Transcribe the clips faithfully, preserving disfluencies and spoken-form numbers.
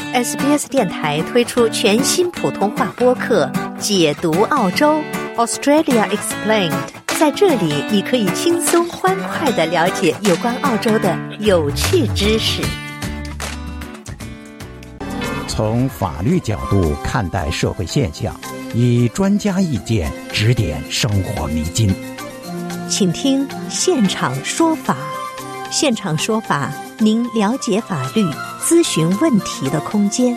S B S 电台推出全新普通话播客解读澳洲 Australia Explained， 在这里你可以轻松欢快地了解有关澳洲的有趣知识。 从法律角度看待社会现象，以专家意见指点生活迷津。 请听现场说法。现场说法，您了解法律、咨询问题的空间。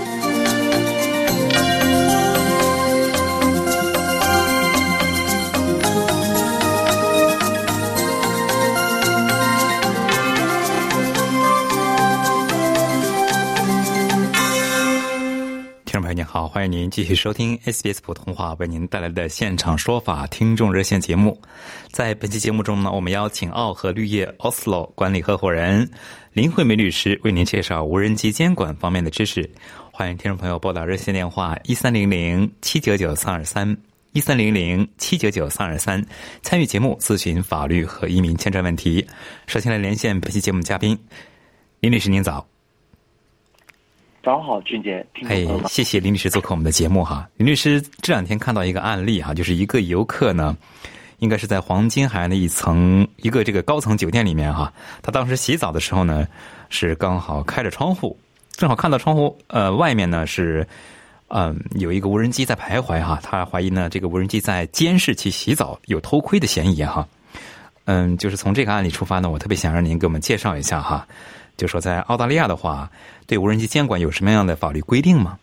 听众朋友您好，欢迎您继续收听 S B S 普通话为您带来的现场说法听众热线节目。在本期节目中呢，我们邀请澳和绿业 Oslo 管理合伙人林惠美律师为您介绍无人机监管方面的知识。欢迎听众朋友拨打热线电话一三零零七九九三二三一三零零七九九三二三参与节目咨询法律和移民签证问题。首先来连线本期节目嘉宾林律师，您早。 早上好，俊杰。 哎，谢谢林律师做客我们的节目哈。林律师这两天看到一个案例哈，就是一个游客呢，应该是在黄金海岸的一层一个这个高层酒店里面哈，他当时洗澡的时候呢，是刚好开着窗户，正好看到窗户呃外面呢是嗯、呃、有一个无人机在徘徊哈，他怀疑呢这个无人机在监视其洗澡，有偷窥的嫌疑哈。嗯，就是从这个案例出发呢，我特别想让您给我们介绍一下哈。就说在澳大利亚的话，对无人机监管有什么样的法律规定吗？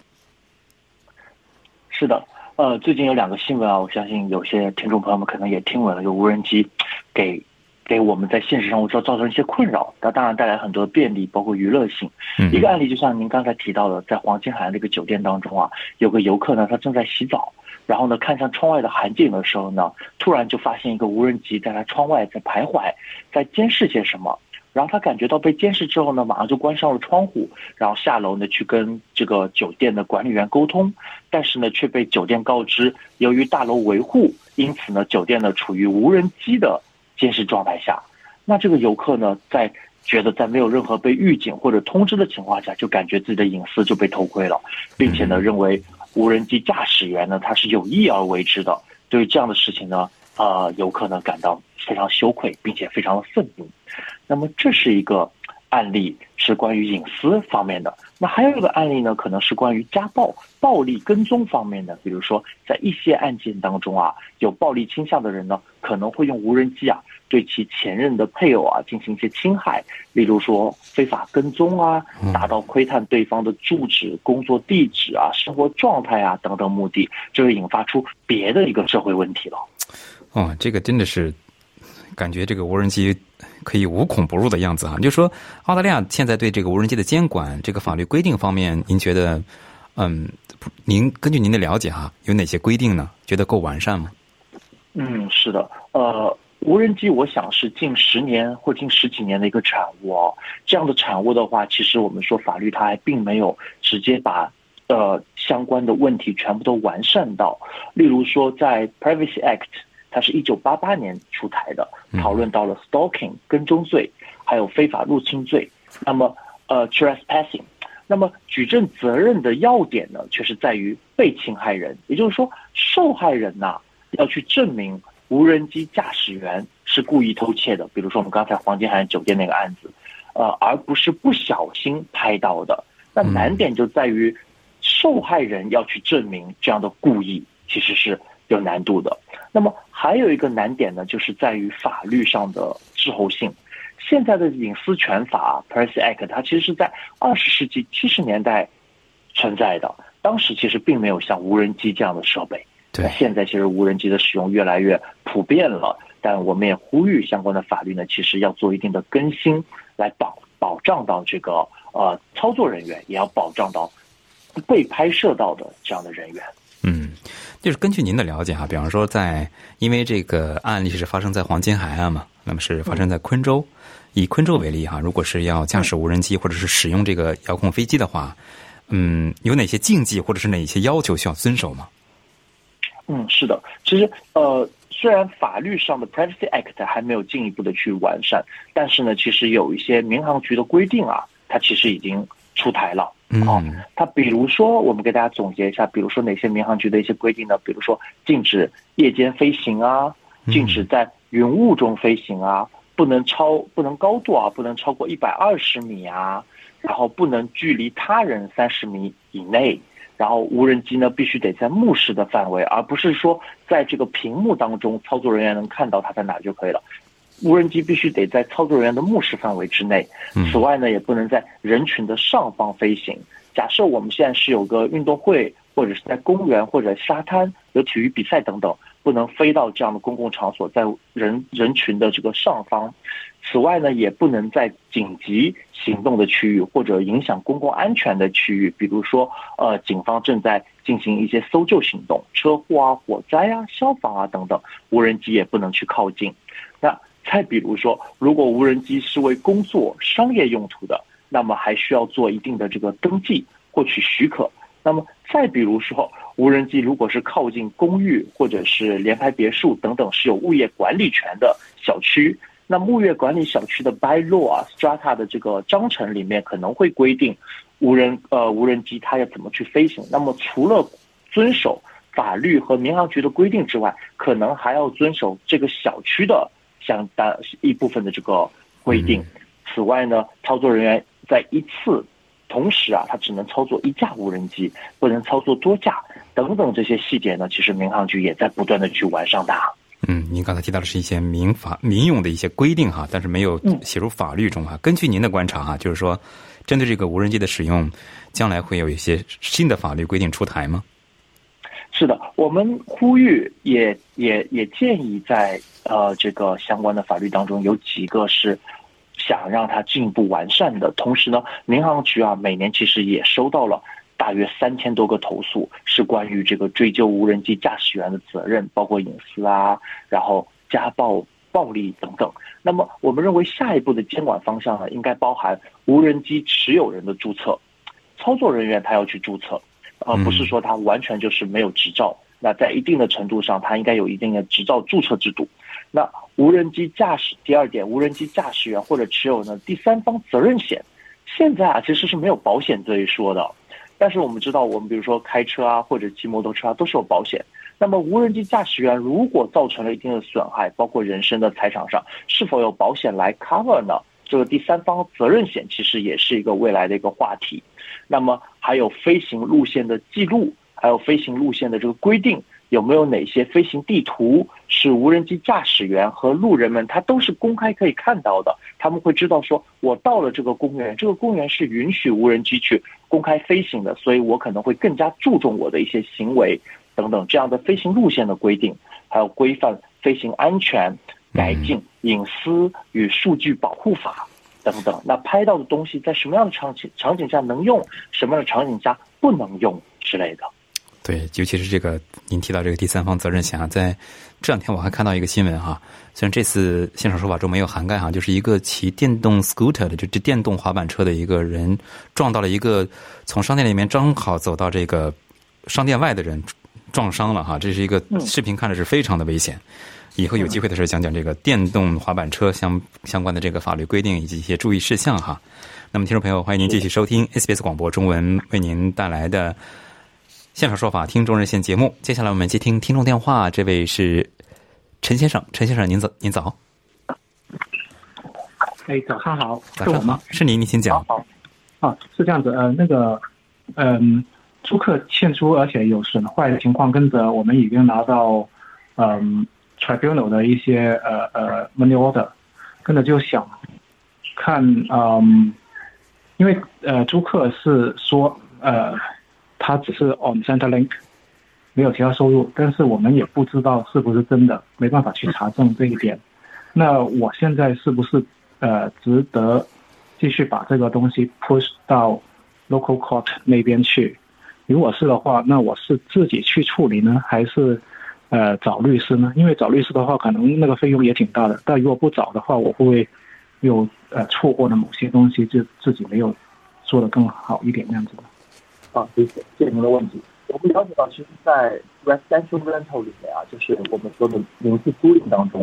是的，呃，最近有两个新闻啊，我相信有些听众朋友们可能也听闻了，有无人机给给我们在现实生活中造成一些困扰，它当然带来很多便利，包括娱乐性。嗯、一个案例就像您刚才提到的，在黄金海岸这个酒店当中啊，有个游客呢，他正在洗澡，然后呢看向窗外的海景的时候呢，突然就发现一个无人机在他窗外在徘徊，在监视些什么。然后他感觉到被监视之后呢，马上就关上了窗户，然后下楼呢去跟这个酒店的管理员沟通，但是呢却被酒店告知，由于大楼维护，因此呢酒店呢处于无人机的监视状态下。那这个游客呢在觉得在没有任何被预警或者通知的情况下，就感觉自己的隐私就被偷窥了，并且呢认为无人机驾驶员呢他是有意而为之的。对于这样的事情呢，呃，游客呢感到非常羞愧，并且非常的愤怒。那么这是一个案例，是关于隐私方面的。那还有一个案例呢，可能是关于家暴、暴力跟踪方面的。比如说，在一些案件当中啊，有暴力倾向的人呢，可能会用无人机啊，对其前任的配偶啊进行一些侵害，例如说非法跟踪啊，达到窥探对方的住址、工作地址啊、生活状态啊等等目的，这会引发出别的一个社会问题了。 哦，这个真的是感觉这个无人机可以无孔不入的样子啊！就说澳大利亚现在对这个无人机的监管，这个法律规定方面，您觉得，嗯，您根据您的了解哈，有哪些规定呢？觉得够完善吗？ 嗯，是的，呃，无人机我想是近十年或近十几年的一个产物哦。这样的产物的话，其实我们说法律它还并没有直接把呃相关的问题全部都完善到，例如说在 Privacy Act。它是一九八八年出台的，讨论到了 stalking 跟踪罪，还有非法入侵罪。那么，呃 trespassing， 那么举证责任的要点呢，却是在于被侵害人，也就是说，受害人呐、啊、要去证明无人机驾驶员是故意偷窃的，比如说我们刚才黄金海岸酒店那个案子，呃，而不是不小心拍到的。那难点就在于受害人要去证明这样的故意其实是有难度的。那么还有一个难点呢，就是在于法律上的滞后性。现在的隐私权法 Privacy Act 它其实是在二十世纪七十年代存在的，当时其实并没有像无人机这样的设备。那现在其实无人机的使用越来越普遍了，但我们也呼吁相关的法律呢，其实要做一定的更新，来保保障到这个呃操作人员，也要保障到被拍摄到的这样的人员。 嗯，就是根据您的了解哈，比方说在因为这个案例是发生在黄金海岸嘛，那么是发生在昆州，以昆州为例哈，如果是要驾驶无人机或者是使用这个遥控飞机的话，嗯，有哪些禁忌或者是哪些要求需要遵守吗？ 嗯，是的，其实呃，虽然法律上的 Privacy Act 还没有进一步的去完善，但是呢，其实有一些民航局的规定啊，它其实已经出台了。 嗯， 好，它比如说我们给大家总结一下，比如说哪些民航局的一些规定呢？比如说禁止夜间飞行啊，禁止在云雾中飞行啊，不能超不能高度啊，不能超过一百二十米啊，然后不能距离他人三十米以内。然后无人机呢必须得在目视的范围，而不是说在这个屏幕当中操作人员能看到它在哪就可以了。无人机必须得在操作人员的目视范围之内。此外呢，也不能在人群的上方飞行。假设我们现在是有个运动会，或者是在公园或者沙滩有体育比赛等等，不能飞到这样的公共场所，在人人群的这个上方。此外呢，也不能在紧急行动的区域或者影响公共安全的区域，比如说呃，警方正在进行一些搜救行动，车祸啊、火灾啊、消防啊等等，无人机也不能去靠近。那再比如说，如果无人机是为工作、商业用途的，那么还需要做一定的这个登记，获取许可。那么再比如说，无人机如果是靠近公寓或者是联排别墅等等是有物业管理权的小区，那物业管理小区的 bylaw 啊 strata 的这个章程里面可能会规定无人呃无人机它要怎么去飞行。那么除了遵守法律和民航局的规定之外，可能还要遵守这个小区的相当一部分的这个规定。此外呢，操作人员在一次同时啊，他只能操作一架无人机，不能操作多架等等这些细节呢，其实民航局也在不断的去完善它。 嗯，您刚才提到的是一些民法民用的一些规定哈，但是没有写入法律中哈。根据您的观察哈，就是说，针对这个无人机的使用，将来会有一些新的法律规定出台吗？ 是的，我们呼吁也也也建议在呃这个相关的法律当中有几个是想让它进一步完善的。同时呢，民航局啊每年其实也收到了大约三千多个投诉，是关于这个追究无人机驾驶员的责任，包括隐私啊，然后家暴、暴力等等。那么我们认为下一步的监管方向呢，应该包含无人机持有人的注册，操作人员他要去注册，呃，不是说他完全就是没有执照。那在一定的程度上，它应该有一定的执照注册制度。那无人机驾驶，第二点，无人机驾驶员或者持有呢第三方责任险，现在啊其实是没有保险这一说的。但是我们知道，我们比如说开车啊或者骑摩托车啊都是有保险。那么无人机驾驶员如果造成了一定的损害，包括人身的财产上，是否有保险来 cover 呢？这个第三方责任险其实也是一个未来的一个话题。那么还有飞行路线的记录，还有飞行路线的这个规定，有没有哪些飞行地图是无人机驾驶员和路人们他都是公开可以看到的，他们会知道说我到了这个公园，这个公园是允许无人机去公开飞行的，所以我可能会更加注重我的一些行为等等，这样的飞行路线的规定，还有规范飞行安全、改进隐私与数据保护法等等。那拍到的东西在什么样的场景场景下能用，什么样的场景下不能用之类的。 对，尤其是这个您提到这个第三方责任险啊，在这两天我还看到一个新闻哈，虽然这次现场说法中没有涵盖哈，就是一个骑电动 scooter 的，就这电动滑板车的一个人撞到了一个从商店里面正好走到这个商店外的人，撞伤了哈，这是一个视频，看着是非常的危险。以后有机会的时候讲讲这个电动滑板车相相关的这个法律规定以及一些注意事项哈。那么听众朋友，欢迎您继续收听 S B S 广播中文为您带来的现场说法听众热线节目。接下来我们接听听众电话，这位是陈先生，陈先生您早，您早。 哎，早上好， 早上好，是我吗？是您，您请讲。 好，啊，是这样子，呃，那个，嗯，租客欠租而且有损坏的情况，跟着我们已经拿到，嗯 tribunal 的一些呃呃 money order， 跟着就想看，嗯，因为呃租客是说，呃。他只是 on Centrelink， 没有其他收入，但是我们也不知道是不是真的，没办法去查证这一点。那我现在是不是呃值得继续把这个东西 push 到 local court 那边去？如果是的话，那我是自己去处理呢，还是呃找律师呢？因为找律师的话，可能那个费用也挺大的。但如果不找的话，我会不会有呃错过的某些东西，就自己没有做得更好一点那样子的？ 啊，谢谢，谢谢您的问题。我们了解到，其实，在 residential rental 里面啊，就是我们说的民事租赁当中，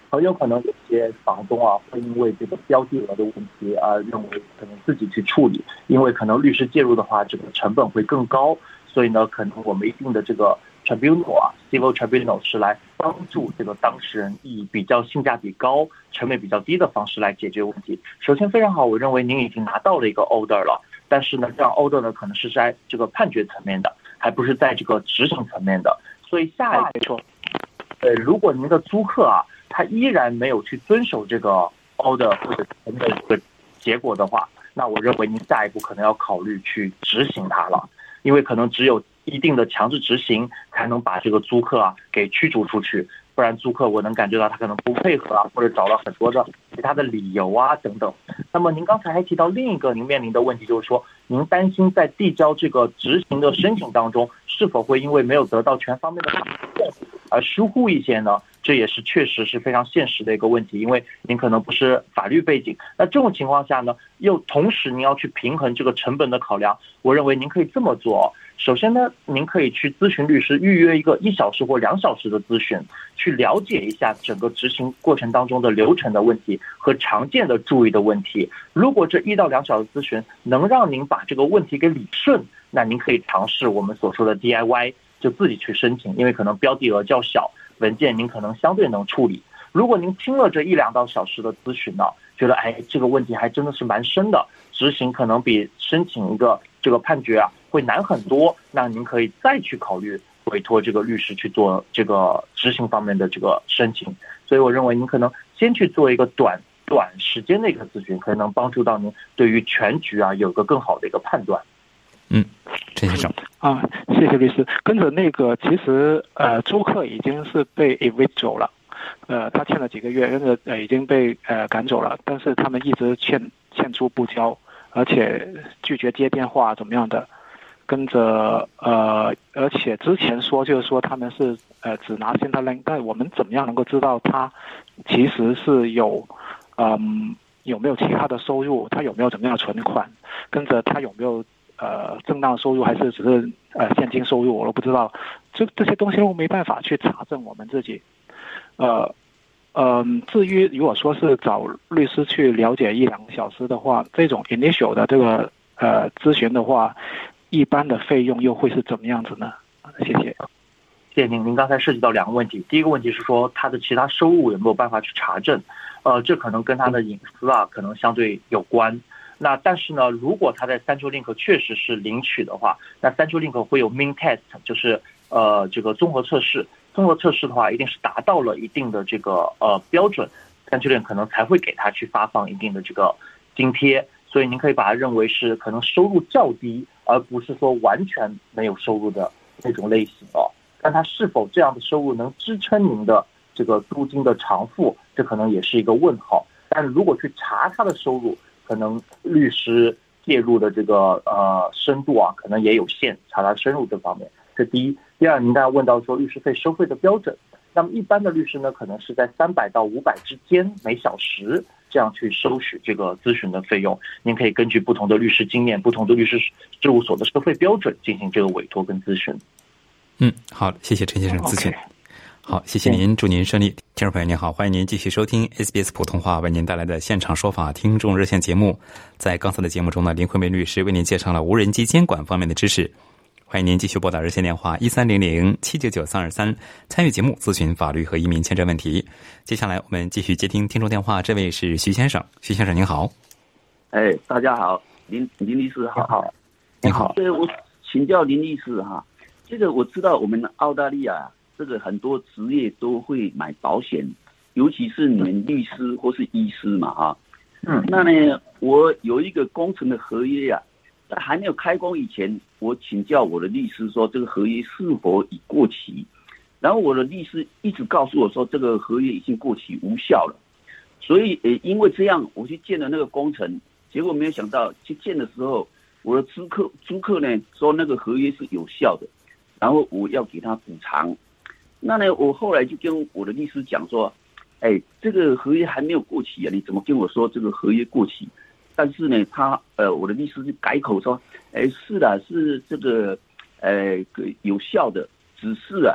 很有可能有些房东啊会因为这个标的额的问题而认为可能自己去处理，因为可能律师介入的话，这个成本会更高，所以呢，可能我们一定的这个 tribunal 啊 civil tribunal 是来帮助这个当事人以比较性价比高、成本比较低的方式来解决问题。首先非常好，我认为您已经拿到了一个 order 了，但是呢，这样 order 呢可能是在这个判决层面的，还不是在这个执行层面的，所以下一步，呃，如果您的租客啊，他依然没有去遵守这个 order 或者层面的这个结果的话，那我认为您下一步可能要考虑去执行它了，因为可能只有一定的强制执行才能把这个租客啊给驱逐出去，不然租客我能感觉到他可能不配合啊，或者找了很多的其他的理由啊等等。那么您刚才还提到另一个您面临的问题，就是说您担心在递交这个执行的申请当中，是否会因为没有得到全方面的法律而疏忽一些呢？这也是确实是非常现实的一个问题，因为您可能不是法律背景，那这种情况下呢，又同时您要去平衡这个成本的考量，我认为您可以这么做。首先呢，您可以去咨询律师，预约一个一小时或两小时的咨询，去了解一下整个执行过程当中的流程的问题和常见的注意的问题。如果这一到两小时咨询能让您把这个问题给理顺，那您可以尝试我们所说的 D I Y， 就自己去申请，因为可能标的额较小，文件您可能相对能处理。如果您听了这一两到小时的咨询呢，觉得哎这个问题还真的是蛮深的，执行可能比申请一个这个判决啊会难很多，那您可以再去考虑委托这个律师去做这个执行方面的这个申请。所以我认为您可能先去做一个短短时间的一个咨询，可能帮助到您对于全局啊有个更好的一个判断。 嗯，陈先生啊，谢谢律师。跟着那个，其实呃，租客已经是被 evict 走了，呃，他欠了几个月，跟着呃已经被呃赶走了，但是他们一直欠欠租不交，而且拒绝接电话怎么样的，跟着呃，而且之前说就是说他们是呃只拿 Centrelink， 但我们怎么样能够知道他其实是有嗯有没有其他的收入，他有没有怎么样的存款，跟着他有没有呃，正当收入还是只是呃现金收入，我都不知道。这这些东西我没办法去查证我们自己。呃，嗯、呃，至于如果说是找律师去了解一两个小时的话，这种 initial 的这个呃咨询的话，一般的费用又会是怎么样子呢？谢谢。 谢谢您。您刚才涉及到两个问题，第一个问题是说他的其他收入有没有办法去查证？呃，这可能跟他的隐私啊可能相对有关。那但是呢，如果他在 Centrelink 确实是领取的话，那 Centrelink 会有 Mean Test， 就是呃这个综合测试。综合测试的话，一定是达到了一定的这个呃标准 ，Centrelink 可能才会给他去发放一定的这个津贴。所以您可以把它认为是可能收入较低，而不是说完全没有收入的那种类型哦。但他是否这样的收入能支撑您的这个租金的偿付，这可能也是一个问号。但如果去查他的收入，可能律师介入的这个呃深度啊，可能也有限，查他深入这方面。这第一。第二，您刚才问到说律师费收费的标准，那么一般的律师呢，可能是在三百到五百之间每小时这样去收取这个咨询的费用。您可以根据不同的律师经验、不同的律师事务所的收费标准进行这个委托跟咨询。 嗯，好，谢谢陈先生咨询。Okay. 好，谢谢您，祝您顺利。听众朋友您好，欢迎您继续收听 S B S 普通话为您带来的现场说法听众热线节目。在刚才的节目中呢，林慧梅律师为您介绍了无人机监管方面的知识。欢迎您继续拨打热线电话一三零零七九九三二三，参与节目咨询法律和移民签证问题。接下来我们继续接听听众电话，这位是徐先生。徐先生您好。 哎，大家好，林林律师好。 好， 您好。 对，我请教林律师哈，这个我知道我们澳大利亚这个很多职业都会买保险，尤其是你们律师或是医师嘛哈。 嗯。 那呢，我有一个工程的合约呀、啊，在还没有开工以前，我请教我的律师说这个合约是否已过期，然后我的律师一直告诉我说这个合约已经过期无效了，所以呃因为这样我去建了那个工程，结果没有想到去建的时候，我的租客租客呢说那个合约是有效的，然后我要给他补偿。那呢我后来就跟我的律师讲说，哎，这个合约还没有过期啊，你怎么跟我说这个合约过期？但是呢，他呃，我的律师就改口说，哎，是的，是这个呃有效的，只是啊，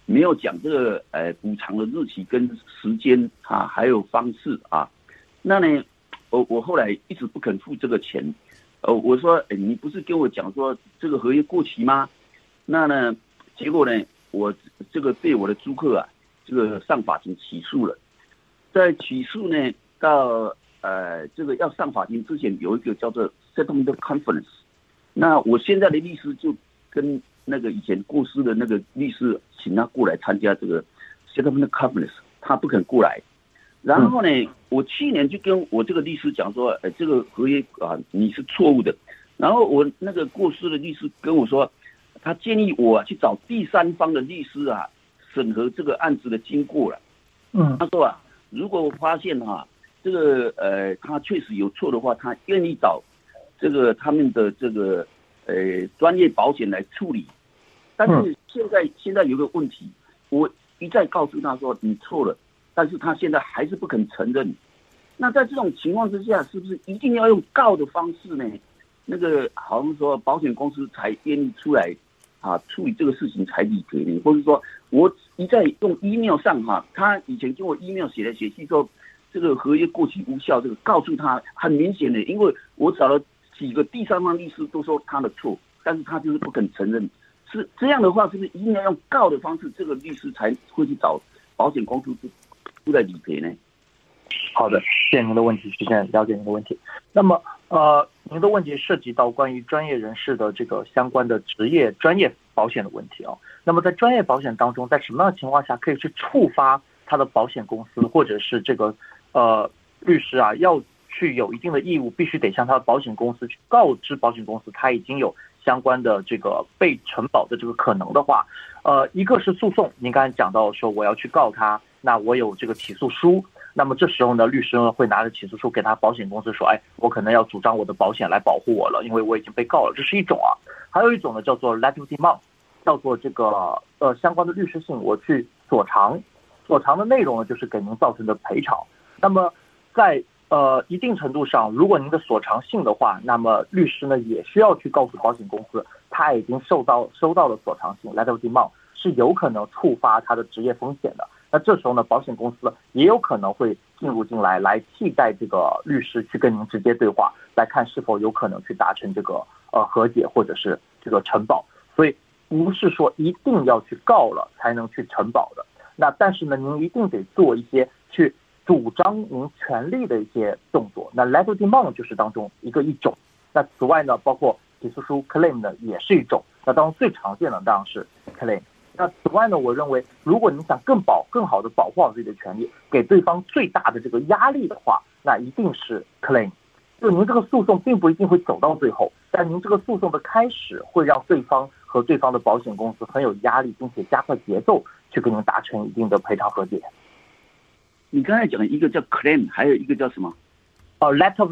没有讲这个呃补偿的日期跟时间啊，还有方式啊。那呢，我我后来一直不肯付这个钱。呃，我说，哎，你不是跟我讲说这个合约过期吗？那呢，结果呢，我这个被我的租客啊，这个上法庭起诉了。在起诉呢，到呃这个要上法庭之前，有一个叫做 settlement conference。那我现在的律师就跟那个以前过世的那个律师，请他过来参加这个 settlement conference， 他不肯过来。然后呢，我去年就跟我这个律师讲说，哎，这个合约啊你是错误的。然后我那个过世的律师跟我说，他建议我去找第三方的律师啊，审核这个案子的经过了。 嗯， 他说啊，如果我发现哈、啊，这个呃他确实有错的话，他愿意找这个他们的这个呃专业保险来处理。但是现在现在有个问题，我一再告诉他说你错了。但是他现在还是不肯承认。那在这种情况之下，是不是一定要用告的方式呢？那个好像说保险公司才愿意出来啊处理这个事情才理赔呢？或者说我一再用 email 上哈、啊，他以前跟我 email 写来写去说这个合约过期无效，这个告诉他很明显的，因为我找了几个第三方律师都说他的错，但是他就是不肯承认。是这样的话，是不是一定要用告的方式，这个律师才会去找保险公司出来理赔呢？ 好的，谢谢您的问题，实现了解您的问题。那么，呃，您的问题涉及到关于专业人士的这个相关的职业专业保险的问题啊。那么，在专业保险当中，在什么样的情况下可以去触发他的保险公司或者是这个呃律师啊，要去有一定的义务，必须得向他的保险公司去告知保险公司他已经有相关的这个被承保的这个可能的话，呃，一个是诉讼，您刚才讲到说我要去告他。那我有这个起诉书，那么这时候呢，律师呢会拿着起诉书给他保险公司说，哎，我可能要主张我的保险来保护我了，因为我已经被告了，这是一种啊。还有一种呢叫做 letter demand， 叫做这个呃相关的律师信，我去索偿，索偿的内容呢就是给您造成的赔偿。那么在呃一定程度上，如果您的索偿信的话，那么律师呢也需要去告诉保险公司，他已经收到收到了索偿信 letter demand， 是有可能触发他的职业风险的。那这时候呢，保险公司也有可能会进入进来，来替代这个律师去跟您直接对话，来看是否有可能去达成这个呃和解或者是这个承保。所以不是说一定要去告了才能去承保的。那但是呢，您一定得做一些去主张您权利的一些动作。那 letter demand 就是当中一个一种。那此外呢，包括起诉书 claim 呢也是一种。那当中最常见的当然是 claim。那此外呢，我认为如果你想更保更好的保护好自己的权利，给对方最大的这个压力的话，那一定是 claim。就您这个诉讼并不一定会走到最后，但您这个诉讼的开始会让对方和对方的保险公司很有压力，并且加快节奏去跟您达成一定的赔偿和解。 你刚才讲的一个叫 claim， 还有一个叫什么？ 哦、uh, ，letter of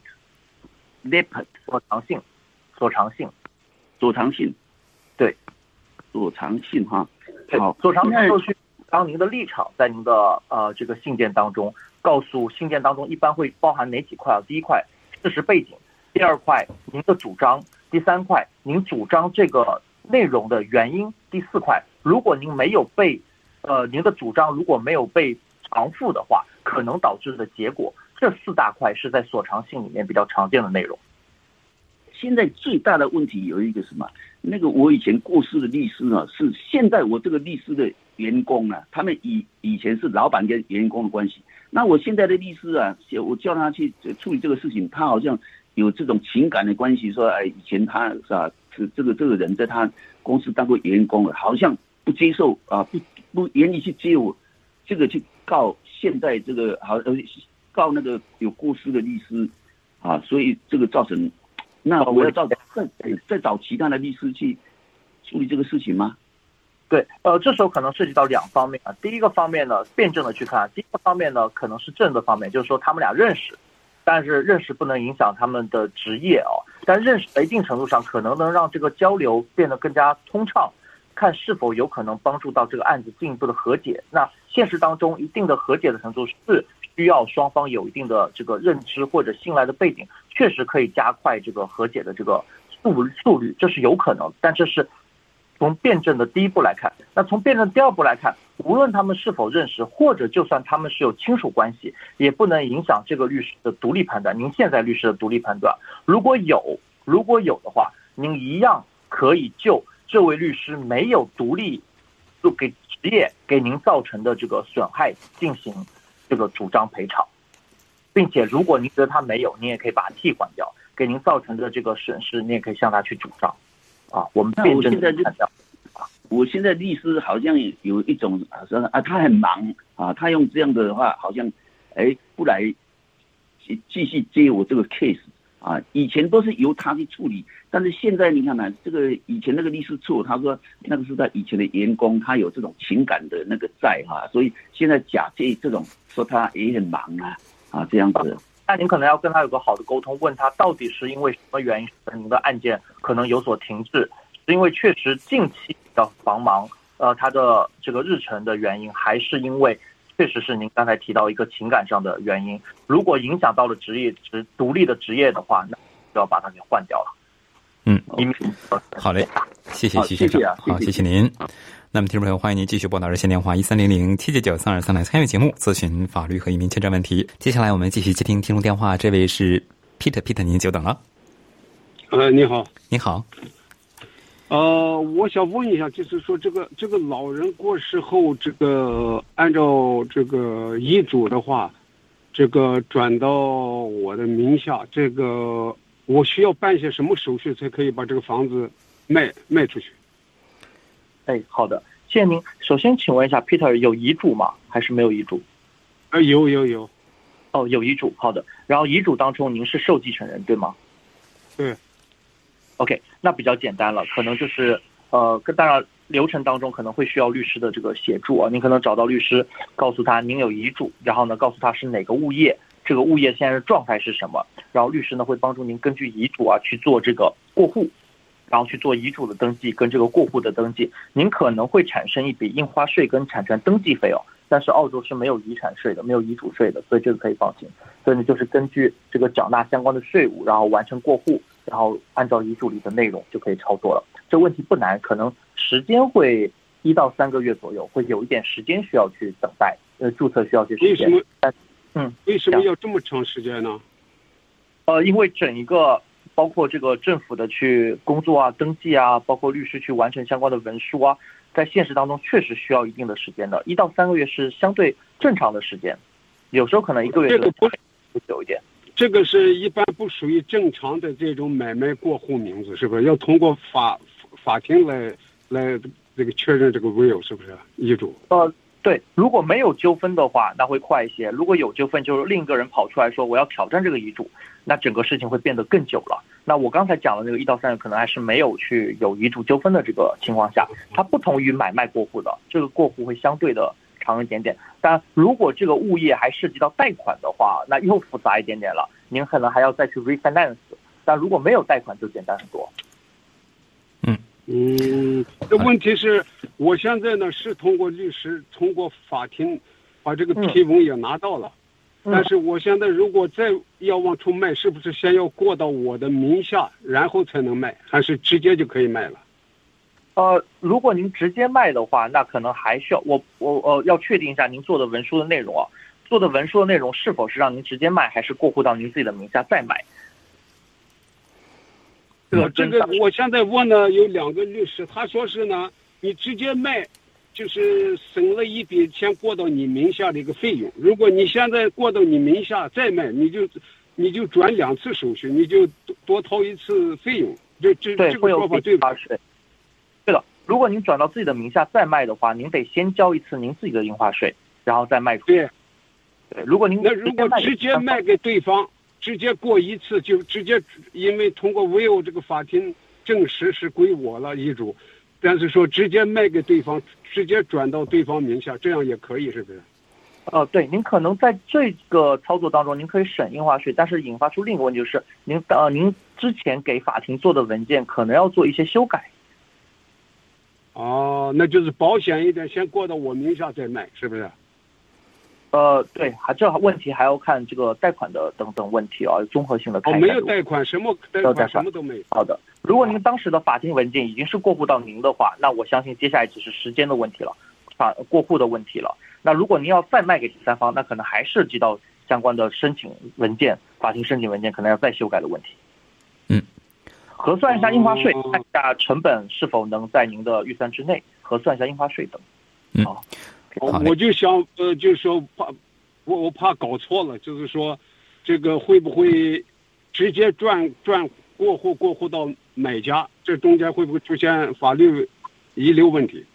demand，letter 索偿信，索偿信， 索偿信， 对。 索偿信哈， 好，索偿信就是当您的立场在您的呃这个信件当中告诉，信件当中一般会包含哪几块啊？第一块事实背景，第二块您的主张，第三块您主张这个内容的原因，第四块如果您没有被呃您的主张如果没有被偿付的话，可能导致的结果，这四大块是在索偿信里面比较常见的内容。 现在最大的问题有一个什么？那个我以前过世的律师呢，是现在我这个律师的员工啊，他们以以前是老板跟员工的关系。那我现在的律师啊，我叫他去处理这个事情，他好像有这种情感的关系，说哎，以前他是吧，是这个这个人在他公司当过员工了，好像不接受啊，不不愿意去接我这个去告现在这个好呃告那个有过失的律师啊，所以这个造成。那我要找再再找其他的律师去处理这个事情吗？ 对，呃，这时候可能涉及到两方面啊。第一个方面呢，辩证的去看；第一个方面呢，可能是正的方面，就是说他们俩认识，但是认识不能影响他们的职业哦。但认识在一定程度上可能能让这个交流变得更加通畅，看是否有可能帮助到这个案子进一步的和解。那现实当中，一定的和解的程度是需要双方有一定的这个认知或者信赖的背景，确实可以加快这个和解的这个速速率，这是有可能，但这是从辩证的第一步来看，那从辩证第二步来看，无论他们是否认识，或者就算他们是有亲属关系，也不能影响这个律师的独立判断。您现在律师的独立判断，如果有如果有的话，您一样可以就这位律师没有独立就给职业给您造成的这个损害进行这个主张赔偿，并且如果您觉得他没有，您也可以把他替换掉，给您造成的这个损失，你也可以向他去主张。啊，我们辩证的看到， 我现在律师好像有一种好像啊，他很忙啊，他用这样的话好像，哎，不来继续接我这个 case 啊。以前都是由他去处理，但是现在你看呢、啊，这个以前那个律师处，他说那个是他以前的员工，他有这种情感的那个在哈、啊，所以现在假借这种说他也很忙啊啊这样子。 那您可能要跟他有个好的沟通，问他到底是因为什么原因使您的案件可能有所停滞，是因为确实近期的繁忙，呃，他的这个日程的原因，还是因为确实是您刚才提到一个情感上的原因？如果影响到了职业职独立的职业的话，那就要把它给换掉了。 嗯，好嘞，谢谢徐先生，好，谢谢您。那么，听众朋友，欢迎您继续拨打热线电话一三零零七九九三二三来参与节目，咨询法律和移民签证问题。接下来我们继续接听听众电话，这位是 Peter，Peter， 您久等了。 呃，你好， 你好。 呃，我想问一下，就是说这个这个老人过世后，这个按照这个遗嘱的话，这个转到我的名下，这个我需要办些什么手续才可以把这个房子卖卖出去？ 哎，好的，谢谢您。首先，请问一下 ，Peter 有遗嘱吗？还是没有遗嘱？ 呃，有有有。 哦，有遗嘱，好的。然后遗嘱当中，您是受继承人对吗？ 对。 OK， 那比较简单了，可能就是呃，当然流程当中可能会需要律师的这个协助啊。您可能找到律师，告诉他您有遗嘱，然后呢，告诉他是哪个物业，这个物业现在的状态是什么，然后律师呢会帮助您根据遗嘱啊去做这个过户。然后去做遗嘱的登记跟这个过户的登记，您可能会产生一笔印花税跟产权登记费用，但是澳洲是没有遗产税的，没有遗嘱税的，所以这个可以放心。所以呢，就是根据这个缴纳相关的税务，然后完成过户，然后按照遗嘱里的内容就可以操作了。这问题不难，可能时间会一到三个月左右，会有一点时间需要去等待，呃，注册需要去时间。 为什么？ 但嗯， 为什么要这么长时间呢？ 呃，因为整一个。包括这个政府的去工作啊、登记啊，包括律师去完成相关的文书啊，在现实当中确实需要一定的时间的，一到三个月是相对正常的时间，有时候可能一个月这个不久一点。 这个是一般不属于正常的这种买卖过户名字，是不是？要通过法法庭来来这个确认这个 will 是不是遗嘱？ 呃，对，如果没有纠纷的话，那会快一些；如果有纠纷，就是另一个人跑出来说我要挑战这个遗嘱。那整个事情会变得更久了。那我刚才讲的那个一到三月，可能还是没有去有遗嘱纠纷的这个情况下，它不同于买卖过户的，这个过户会相对的长一点点。但如果这个物业还涉及到贷款的话，那又复杂一点点了，您可能还要再去 refinance。但如果没有贷款，就简单很多。 嗯嗯，这问题是我现在呢是通过律师、通过法庭把这个批文也拿到了。嗯但是我现在如果再要往出卖，是不是先要过到我的名下，然后才能卖，还是直接就可以卖了？ 呃，如果您直接卖的话，那可能还需要我我呃要确定一下您做的文书的内容啊，做的文书的内容是否是让您直接卖，还是过户到您自己的名下再卖？ 这个这个，我现在问呢有两个律师，他说是呢，你直接卖。就是省了一笔先过到你名下的一个费用，如果你现在过到你名下再卖，你就你就转两次手续，你就多掏一次费用。这这这个说法对吧？ 是。对的，如果您转到自己的名下再卖的话，您得先交一次您自己的印花税，然后再卖出去。 对。 对，如果您那如果直接卖给对方，直接过一次就直接，因为通过will这个法庭证实是归我了遗嘱。但是说直接卖给对方，直接转到对方名下，这样也可以，是不是？ 呃，对，您可能在这个操作当中，您可以省印花税，但是引发出另一个问题就是，您呃，您之前给法庭做的文件可能要做一些修改。 哦，那就是保险一点，先过到我名下再卖，是不是？ 呃，对，还这问题还要看这个贷款的等等问题啊，综合性的看。 哦，没有贷款，什么贷款什么都没有。 好的。 如果您当时的法庭文件已经是过户到您的话，那我相信接下来只是时间的问题了，法过户的问题了。那如果您要再卖给第三方，那可能还涉及到相关的申请文件，法庭申请文件可能要再修改的问题。 嗯， 核算一下印花税，看一下成本是否能在您的预算之内，核算一下印花税等。 嗯， 啊， 我我就想呃，就是说怕我我怕搞错了，就是说这个会不会直接转转过户过户到买家，这中间会不会出现法律遗留问题？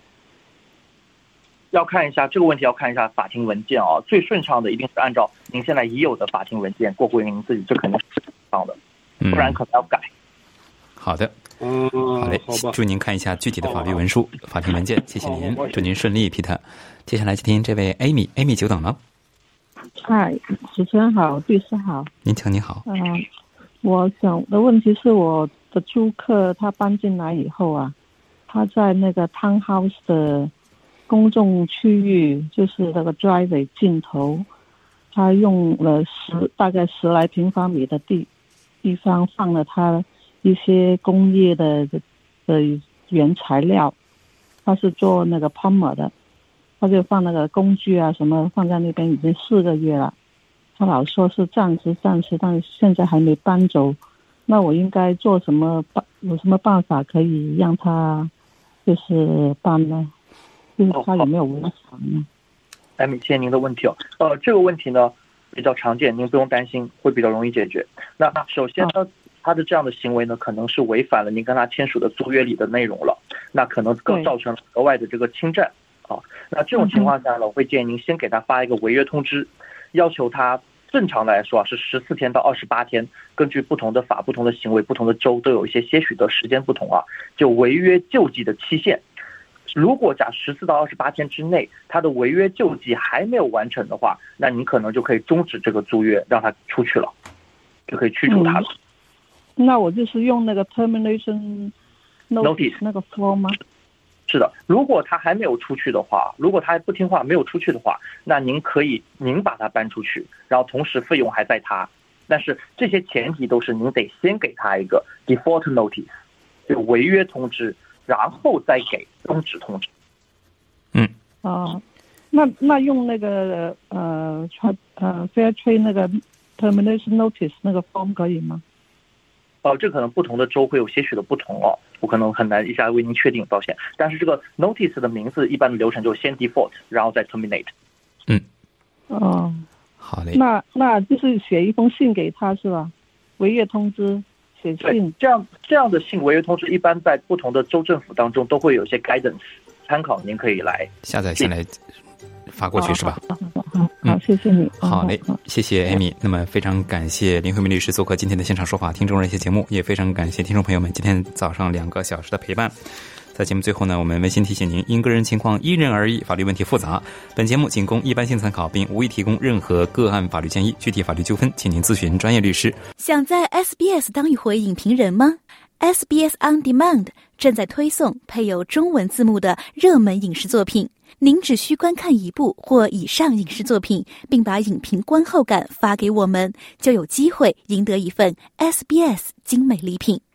要看一下这个问题，要看一下法庭文件啊。最顺畅的一定是按照您现在已有的法庭文件过户给您自己，这肯定是顺畅的，不然可能要改。 好的， 嗯， 好嘞， 好吧， 祝您看一下具体的法律文书、法庭文件，谢谢您，祝您顺利 ，Peter。接下来接听这位 Amy，Amy 久等了。 嗨，主持人好，律师好。 您请，您好。 嗯、呃，我想的问题是我的租客他搬进来以后啊，他在那个 townhouse 的公众区域，就是那个 driveway 尽头，他用了十大概十来平方米的地地方放了他一些工业的的原材料，他是做那个 plumber 的，他就放那个工具啊什么放在那边已经四个月了，他老说是暂时暂时，但是现在还没搬走，那我应该做什么办？有什么办法可以让他就是搬呢？就是他有没有违法呢？ 哎，谢谢您的问题哦。呃，这个问题呢比较常见，您不用担心，会比较容易解决。那首先呢，他的这样的行为呢，可能是违反了您跟他签署的租约里的内容了，那可能更造成了额外的这个侵占啊。那这种情况下呢，我会建议您先给他发一个违约通知，要求他正常来说啊是十四天到二十八天，根据不同的法、不同的行为、不同的州都有一些些许的时间不同啊，就违约救济的期限。如果假十四到二十八天之内，他的违约救济还没有完成的话，那您可能就可以终止这个租约，让他出去了，就可以驱逐他了。 嗯、那我就是用那个 termination notice 那个 form 吗？ 是的，如果他还没有出去的话，如果他还不听话没有出去的话，那您可以您把他搬出去，然后同时费用还在他，但是这些前提都是您得先给他一个 default notice， 就违约通知。然后再给终止通知。 嗯。 啊，那那用那个呃呃 Fair Trade 那个 termination notice 那个 form 可以吗？ 哦、呃，这可能不同的州会有些许的不同哦，我可能很难一下为您确定，抱歉。但是这个 notice 的名字一般的流程就先 default， 然后再 terminate。 嗯。 哦， 好嘞。 那那就是写一封信给他是吧？违约通知。 对，这样这样的信违约通知一般在不同的州政府当中都会有一些 guidance 参考，您可以来下载下来发过去是吧？ 好，好，好，好，谢谢你。 好嘞，谢谢 Amy。那么非常感谢林慧明律师做客今天的现场说法听众热线节目，也非常感谢听众朋友们今天早上两个小时的陪伴。在节目最后呢，我们温馨提醒您，因个人情况因人而异，法律问题复杂，本节目仅供一般性参考，并无意提供任何个案法律建议，具体法律纠纷请您咨询专业律师。 想在 S B S 当一回影评人吗？ S B S On Demand 正在推送配有中文字幕的热门影视作品，您只需观看一部或以上影视作品，并把影评观后感发给我们，就有机会赢得一份 S B S 精美礼品。